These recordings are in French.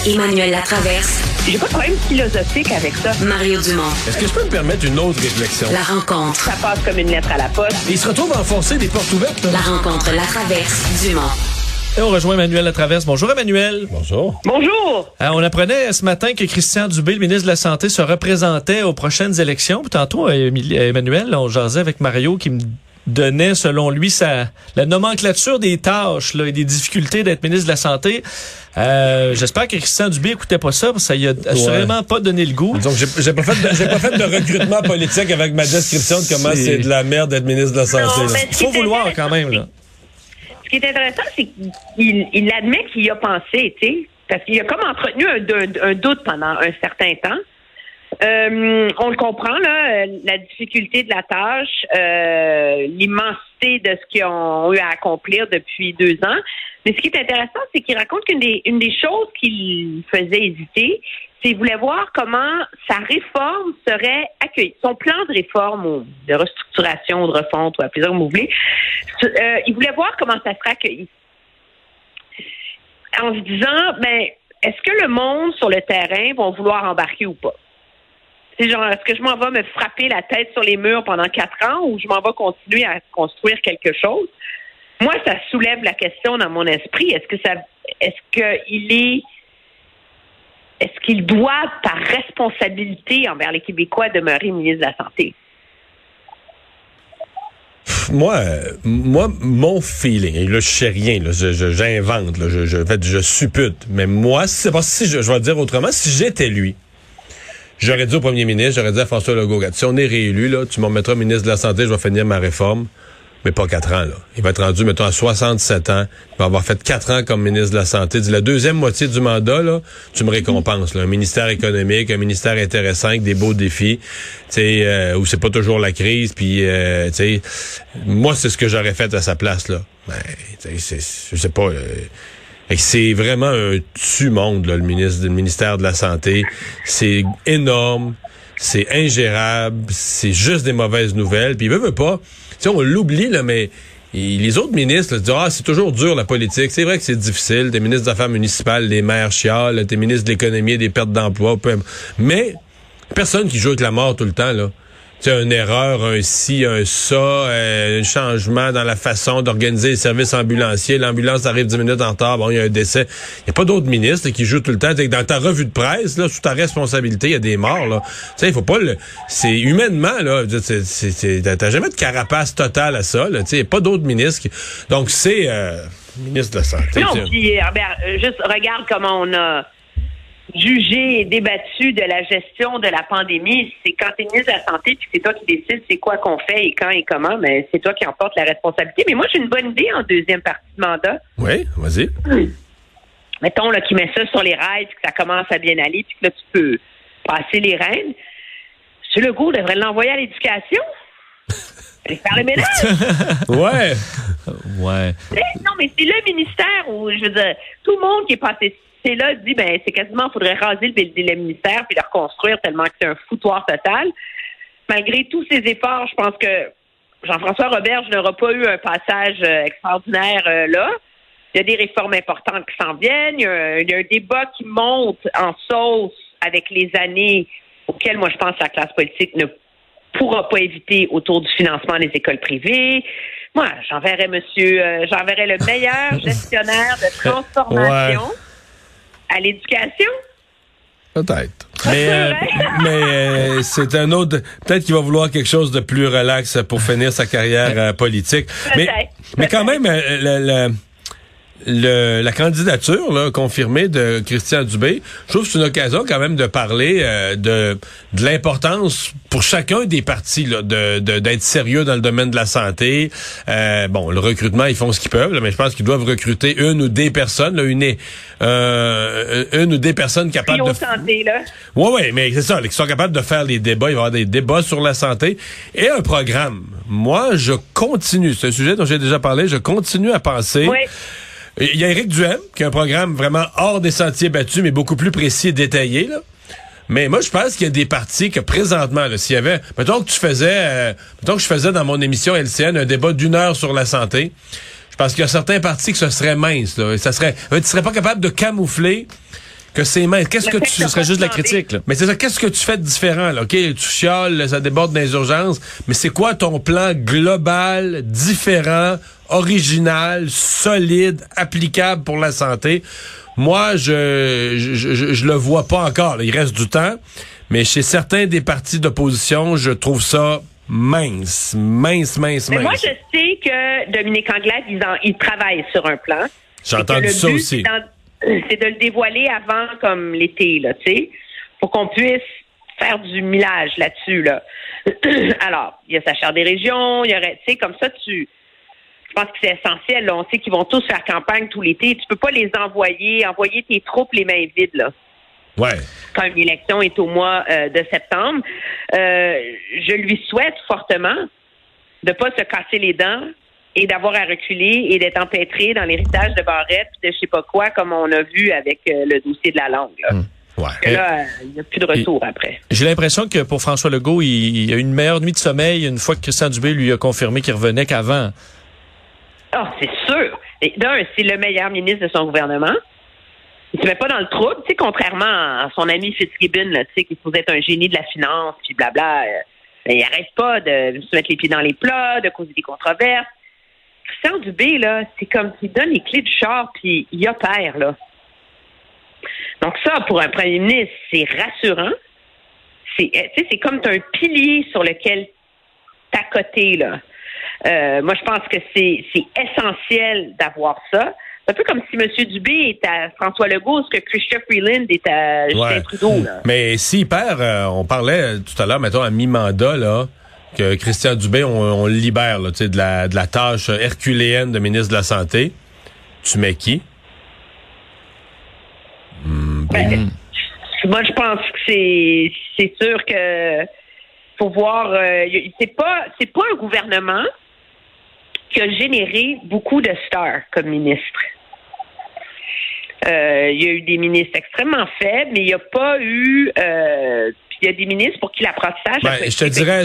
Emmanuel Latraverse. J'ai pas de problème philosophique avec ça. Mario Dumont. Est-ce que je peux me permettre une autre réflexion? La rencontre. Ça passe comme une lettre à la poste. Il se retrouve à enfoncer des portes ouvertes. La rencontre Latraverse Dumont. Et on rejoint Emmanuel Latraverse. Bonjour Emmanuel. Bonjour. Bonjour. On apprenait ce matin que Christian Dubé, le ministre de la Santé, se représentait aux prochaines élections. Puis tantôt, Emmanuel, on jasait avec Mario qui me donnait, selon lui, la nomenclature des tâches là, et des difficultés d'être ministre de la Santé. J'espère que Christian Dubé écoutait pas ça, parce que ça y a assurément pas donné le goût. Donc, j'ai pas fait de recrutement politique avec ma description de comment c'est de la merde d'être ministre de la Santé. Il faut vouloir quand même, là. Ce qui est intéressant, c'est qu'il admet qu'il y a pensé, tu sais, parce qu'il a comme entretenu un doute pendant un certain temps. On le comprend, là, la difficulté de la tâche, l'immensité de ce qu'ils ont eu à accomplir depuis 2 ans. Mais ce qui est intéressant, c'est qu'il raconte qu'une des choses qui le faisait hésiter, c'est qu'il voulait voir comment sa réforme serait accueillie. Son plan de réforme ou de restructuration, de refonte, ou appelez ça comme vous voulez, il voulait voir comment ça serait accueilli. En se disant, est-ce que le monde sur le terrain va vouloir embarquer ou pas? C'est genre, est-ce que je m'en vais me frapper la tête sur les murs pendant 4 ans ou je m'en vais continuer à construire quelque chose? Moi, ça soulève la question dans mon esprit. Est-ce qu'il doit, par responsabilité envers les Québécois, demeurer ministre de la Santé? Moi, mon feeling, là, je sais rien, là, j'invente, là, je suppute, mais moi, je vais dire autrement, si j'étais lui, j'aurais dit au premier ministre, j'aurais dit à François Legault, si on est réélu, là, tu m'en mettras ministre de la Santé, je vais finir ma réforme. Mais pas 4 ans, là. Il va être rendu, mettons, à 67 ans. Il va avoir fait 4 ans comme ministre de la Santé. La deuxième moitié du mandat, là, tu me récompenses, là. Un ministère économique, un ministère intéressant avec des beaux défis, où c'est pas toujours la crise, puis, moi, c'est ce que j'aurais fait à sa place, là. Je sais pas, c'est vraiment un tue-monde, là, le ministère de la Santé. C'est énorme, c'est ingérable, c'est juste des mauvaises nouvelles, puis il veut pas. T'sais, on l'oublie, là, mais les autres ministres là, disent « c'est toujours dur, la politique. » C'est vrai que c'est difficile. T'es ministre des Affaires municipales, les maires chialent, t'es ministre de l'Économie, des pertes d'emploi. Mais personne qui joue avec la mort tout le temps, là. Tu sais, une erreur, un ci, un ça, un changement dans la façon d'organiser les services ambulanciers. L'ambulance arrive 10 minutes en retard, bon, il y a un décès. Il n'y a pas d'autres ministres qui jouent tout le temps. Dans ta revue de presse, là, sous ta responsabilité, il y a des morts, là. Tu sais, il faut pas c'est humainement, là. T'as jamais de carapace totale à ça, là. Tu sais, il n'y a pas d'autres ministres donc, c'est, ministre de la Santé. Non, puis, juste regarde comment on a jugé et débattu de la gestion de la pandémie. C'est quand tu es ministre de la Santé puis c'est toi qui décides c'est quoi qu'on fait et quand et comment, mais c'est toi qui emportes la responsabilité. Mais moi, j'ai une bonne idée en deuxième partie de mandat. Oui, vas-y. Mettons là, qui met ça sur les rails puis que ça commence à bien aller puis que là, tu peux passer les rênes. M. Legault devrait l'envoyer à l'éducation. Aller faire le ménage. Ouais. Non, mais c'est le ministère où, je veux dire, tout le monde qui est passé là dit, c'est quasiment, il faudrait raser le ministère puis le reconstruire tellement que c'est un foutoir total. Malgré tous ces efforts, je pense que Jean-François Roberge n'aura pas eu un passage extraordinaire là. Il y a des réformes importantes qui s'en viennent. Il y a un débat qui monte en sauce avec les années auxquelles, moi, je pense que la classe politique ne pourra pas éviter autour du financement des écoles privées. Moi, j'enverrais le meilleur gestionnaire de transformation à l'éducation. Peut-être. Mais c'est un autre. Peut-être qu'il va vouloir quelque chose de plus relax pour finir sa carrière politique. Mais quand même, la candidature là, confirmée de Christian Dubé, je trouve que c'est une occasion quand même de parler de l'importance pour chacun des partis là, d'être sérieux dans le domaine de la santé. Le recrutement, ils font ce qu'ils peuvent, là, mais je pense qu'ils doivent recruter une ou des personnes, là, une ou des personnes capables de santé, là. Oui, mais c'est ça, qui sont capables de faire les débats. Il va y avoir des débats sur la santé et un programme. Moi, je continue, c'est un sujet dont j'ai déjà parlé, je continue à penser. Oui. Il y a Éric Duhem, qui a un programme vraiment hors des sentiers battus, mais beaucoup plus précis et détaillé, là. Mais moi, je pense qu'il y a des partis que présentement, là, s'il y avait, mettons que je faisais dans mon émission LCN un débat d'1 heure sur la santé, je pense qu'il y a certains partis que ce serait mince, là. Tu serais pas capable de camoufler que c'est mince. Qu'est-ce que ce serait juste de la critique, là. Mais c'est ça, qu'est-ce que tu fais de différent, là? OK, tu chiales, ça déborde dans les urgences, mais c'est quoi ton plan global, différent, original, solide, applicable pour la santé? Moi, je le vois pas encore, là. Il reste du temps, mais chez certains des partis d'opposition, je trouve ça mince. Mais moi, je sais que Dominique Anglade, il travaille sur un plan. J'ai entendu ça aussi. C'est de le dévoiler avant comme l'été, là, tu sais, pour qu'on puisse faire du millage là-dessus, là. Alors, il y a sa charte des régions, il y aurait, tu sais, comme ça, je pense que c'est essentiel, là. On sait qu'ils vont tous faire campagne tout l'été. Tu peux pas les envoyer tes troupes les mains vides, là. Ouais. Quand une élection est au mois de septembre. Je lui souhaite fortement de pas se casser les dents et d'avoir à reculer et d'être empêtré dans l'héritage de Barrette puis de je sais pas quoi, comme on a vu avec le dossier de la langue, là. Ouais. Parce que là, il n'y a plus de retour après. J'ai l'impression que pour François Legault, il a eu une meilleure nuit de sommeil une fois que Christian Dubé lui a confirmé qu'il revenait qu'avant. Ah, c'est sûr. Et d'un, c'est le meilleur ministre de son gouvernement. Il se met pas dans le trouble, tu sais, contrairement à son ami Fitzgibbon, là, tu sais, qui se posait être un génie de la finance, puis blabla. Il arrête pas de se mettre les pieds dans les plats, de causer des controverses. Christian Dubé, là, c'est comme s'il donne les clés du char, puis il opère, là. Donc ça, pour un premier ministre, c'est rassurant. C'est comme un pilier sur lequel t'accoter, là. Moi, je pense que c'est essentiel d'avoir ça. C'est un peu comme si M. Dubé est à François Legault, ce que Chrystia Freeland est à Justin Trudeau, là. Mais s'il perd, on parlait tout à l'heure, mettons, à mi-mandat, là, que Christian Dubé, on le libère, là, tu sais, de la tâche herculéenne de ministre de la Santé. Tu mets qui? Moi, je pense que c'est sûr que faut voir. C'est pas un gouvernement qui a généré beaucoup de stars comme ministre. Il y a eu des ministres extrêmement faibles, mais il n'y a pas eu. Il y a des ministres pour qui l'apprentissage. Je te dirais,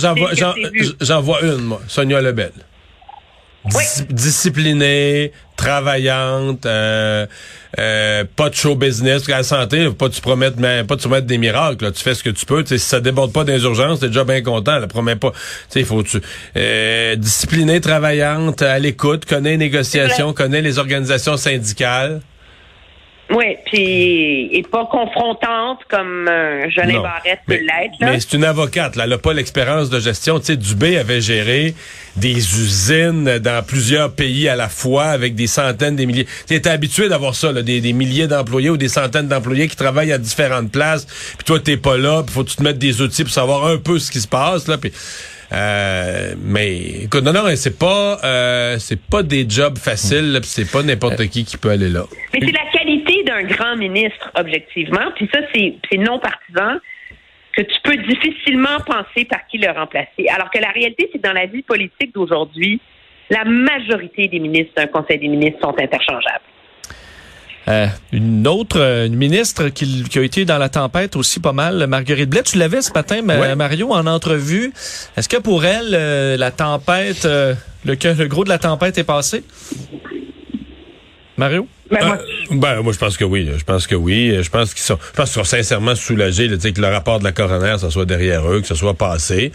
j'en vois une, moi, Sonia Lebel. Oui. Disciplinée, travaillante, pas de show business. Parce qu'à la santé, faut pas te promettre des miracles. Là. Tu fais ce que tu peux. Si ça déborde pas dans les urgences, t'es déjà bien content. Là, promets pas. Disciplinée, travaillante, à l'écoute, connaît les négociations, connaît les organisations syndicales. Oui, puis et pas confrontante comme Jolin Barrette peut l'être. Là. Mais c'est une avocate, là. Elle n'a pas l'expérience de gestion. Tu sais, Dubé avait géré des usines dans plusieurs pays à la fois avec des centaines, des milliers. Tu étais habitué d'avoir ça, là, des milliers d'employés ou des centaines d'employés qui travaillent à différentes places. Puis toi, t'es pas là, puis faut que tu te mettes des outils pour savoir un peu ce qui se passe, là. Puis mais écoute, non, c'est pas des jobs faciles, là, pis c'est pas n'importe qui peut aller là. Mais c'est la qualité d'un grand ministre, objectivement, puis ça, c'est non partisan, que tu peux difficilement penser par qui le remplacer. Alors que la réalité, c'est que dans la vie politique d'aujourd'hui, la majorité des ministres d'un Conseil des ministres sont interchangeables. Une ministre qui a été dans la tempête aussi pas mal, Marguerite Blais. Tu l'avais ce matin, Mario, en entrevue. Est-ce que pour elle, la tempête, le gros de la tempête est passé? Mario? Moi, je pense que oui. Je pense qu'ils sont sincèrement soulagés là, que le rapport de la coroner, ça soit derrière eux, que ça soit passé.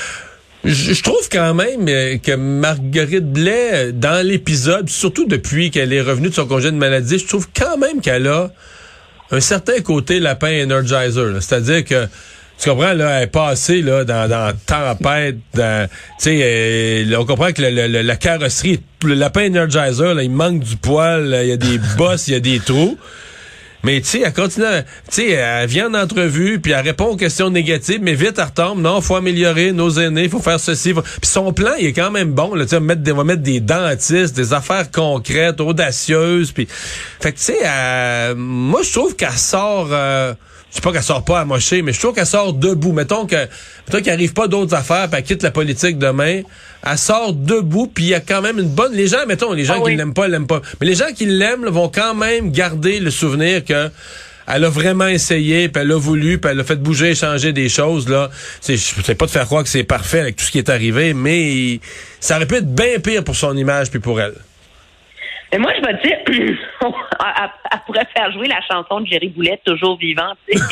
Je trouve quand même que Marguerite Blais, dans l'épisode, surtout depuis qu'elle est revenue de son congé de maladie, je trouve quand même qu'elle a un certain côté lapin energizer. Là. C'est-à-dire que, tu comprends, là, elle est passée là, dans tempête, tu sais, on comprend que la carrosserie, le lapin energizer, là, il manque du poil, il y a des bosses, il y a des trous. Mais tu sais, elle continue, elle vient en entrevue, puis elle répond aux questions négatives, mais vite elle retombe. Non, faut améliorer nos aînés, il faut faire ceci. Puis son plan, il est quand même bon. Là, on va mettre des dentistes, des affaires concrètes, audacieuses. Puis, fait que tu sais, moi je trouve qu'elle sort. Je sais pas qu'elle sort pas amochée, mais je trouve qu'elle sort debout. Mettons qu'il arrive pas d'autres affaires, puis elle quitte la politique demain. Elle sort debout, puis il y a quand même une bonne... Les gens qui l'aiment pas, l'aiment pas. Mais les gens qui l'aiment là, vont quand même garder le souvenir que elle a vraiment essayé, puis elle a voulu, puis elle a fait bouger et changer des choses. Là, je sais pas de faire croire que c'est parfait avec tout ce qui est arrivé, mais ça aurait pu être bien pire pour son image puis pour elle. Mais moi, je vais te dire, elle pourrait faire jouer la chanson de Jerry Boulette, toujours vivante.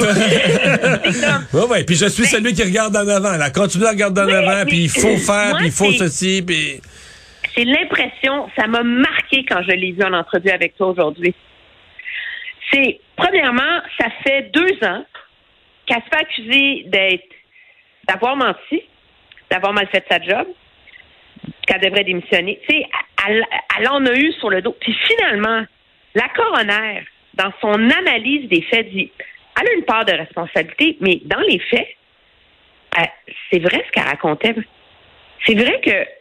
Oui, puis je suis celui qui regarde en avant. Là, continue à regarder en avant, puis il faut faire, puis il faut ceci, puis... J'ai l'impression, ça m'a marqué quand je l'ai vu en entrevue avec toi aujourd'hui. Premièrement, ça fait 2 ans qu'elle se fait accuser d'avoir menti, d'avoir mal fait sa job, qu'elle devrait démissionner. Tu sais, elle en a eu sur le dos. Puis finalement, la coroner, dans son analyse des faits, dit elle a une part de responsabilité, mais dans les faits, c'est vrai ce qu'elle racontait. C'est vrai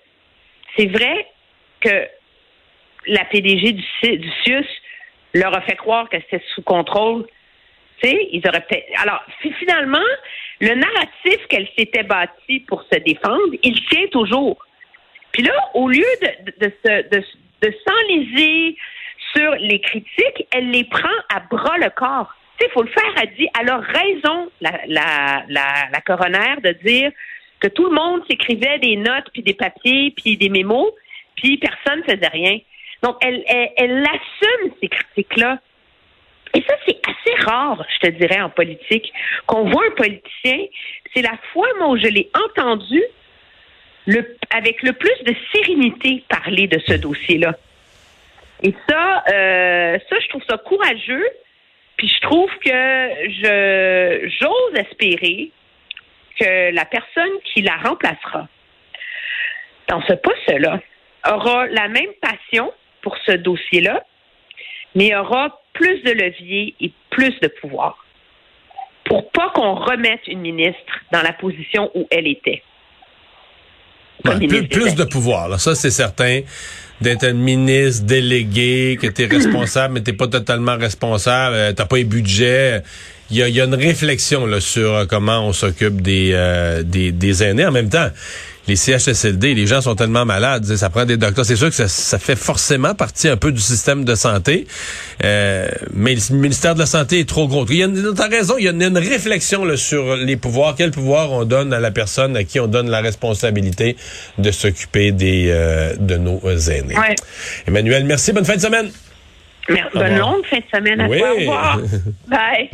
que la PDG du CIUS leur a fait croire que c'était sous contrôle. Tu sais, ils auraient peut-être... Alors, finalement, le narratif qu'elle s'était bâti pour se défendre, il tient toujours. Puis là, au lieu de s'enliser sur les critiques, elle les prend à bras le corps. Tu sais, il faut le faire, elle a raison, la coroner, de dire que tout le monde s'écrivait des notes, puis des papiers, puis des mémos, puis personne ne faisait rien. Donc, elle assume ces critiques-là. Et ça, c'est assez rare, je te dirais, en politique, qu'on voit un politicien. C'est la fois, moi, où je l'ai entendu avec le plus de sérénité parler de ce dossier-là. Et ça, je trouve ça courageux. Puis je trouve que j'ose espérer que la personne qui la remplacera dans ce poste-là aura la même passion pour ce dossier-là, mais aura plus de levier et plus de pouvoir pour pas qu'on remette une ministre dans la position où elle était. Ouais, plus de pouvoir, là. Ça, c'est certain. D'être un ministre délégué, que t'es responsable, mais t'es pas totalement responsable, t'as pas les budgets. Il y a une réflexion là sur comment on s'occupe des aînés. En même temps, les CHSLD, les gens sont tellement malades, ça prend des docteurs. C'est sûr que ça fait forcément partie un peu du système de santé, mais le ministère de la Santé est trop gros. T'as raison, il y a une réflexion là, sur les pouvoirs. Quel pouvoir on donne à la personne à qui on donne la responsabilité de s'occuper de nos aînés. Ouais. Emmanuelle, merci. Bonne fin de semaine. Bonne longue fin de semaine à toi. Au revoir. Bye.